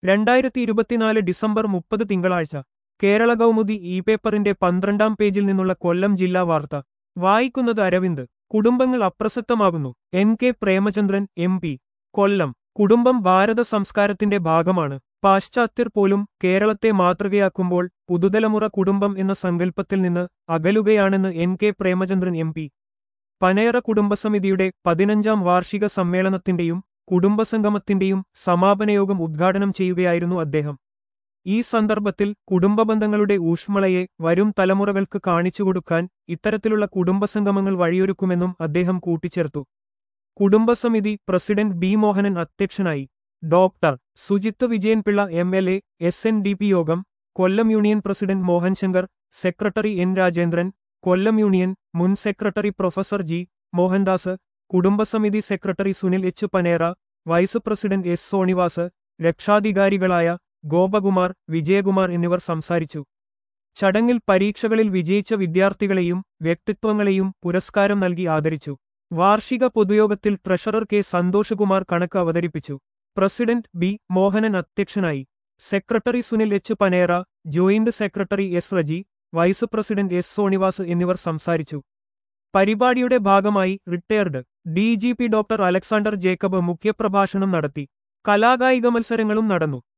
2024 December 30 തിങ്കളാഴ്ച Kerala Kaumudi E പേപ്പറിന്റെ 12-ാം പേജിൽ നിന്നുള്ള കൊല്ലം ജില്ലാ വാർത്ത വായിക്കുന്നത് അരവിന്ദ്. കുടുംബങ്ങൾ അപ്രസക്തമാകുന്നു. N K Premachandran M P. Kollam. കുടുംബം ഭാരത സംസ്കാരത്തിന്റെ ഭാഗമാണ്. പാശ്ചാത്യർ പോലും കേരളത്തെ മാതൃകയാക്കുമ്പോൾ പുതുതലമുറ കുടുംബം എന്ന സങ്കല്പത്തിൽ നിന്ന് അകലുകയാണെന്ന് N K Premachandran M P. Panayara കുടുംബസമിതിയുടെ 15-ാം വാർഷിക സമ്മേളനത്തിന്റെയും കുടുംബസംഗമത്തിന്റെയും സമാപനയോഗം ഉദ്ഘാടനം ചെയ്യുകയായിരുന്നു അദ്ദേഹം. ഈ സന്ദർഭത്തിൽ കുടുംബബന്ധങ്ങളുടെ ഊഷ്മളയെ വരും തലമുറകൾക്ക് കാണിച്ചുകൊടുക്കാൻ ഇത്തരത്തിലുള്ള കുടുംബസംഗമങ്ങൾ വഴിയൊരുക്കുമെന്നും അദ്ദേഹം കൂട്ടിച്ചേർത്തു. കുടുംബസമിതി പ്രസിഡന്റ് ബി മോഹനൻ അധ്യക്ഷനായി. Doctor Sujith Vijayanpillai MLA. SNDP യോഗം Kollam union president Mohan Shankar, secretary N Rajendran, Kollam union മുൻ സെക്രട്ടറി പ്രൊഫസർ ജി മോഹൻദാസ്, കുടുംബസമിതി secretary Sunil H Panera, vice president S Sonivas, രക്ഷാധികാരികളായ ഗോപകുമാർ, വിജയകുമാർ എന്നിവർ സംസാരിച്ചു. ചടങ്ങിൽ പരീക്ഷകളിൽ വിജയിച്ച വിദ്യാർത്ഥികളെയും വ്യക്തിത്വങ്ങളെയും പുരസ്കാരം നൽകി ആദരിച്ചു. വാർഷിക പൊതുയോഗത്തിൽ ട്രഷറർ കെ സന്തോഷകുമാർ കണക്ക് അവതരിപ്പിച്ചു. പ്രസിഡന്റ് ബി മോഹനൻ അധ്യക്ഷനായി. Secretary Sunil H Panera, joint secretary S Reji, vice president S Sonivas എന്നിവർ സംസാരിച്ചു. പരിപാടിയുടെ ഭാഗമായി retired DGP doctor Alexander Jacob മുഖ്യപ്രഭാഷണം നടത്തി. കലാകായിക മത്സരങ്ങളും നടന്നു.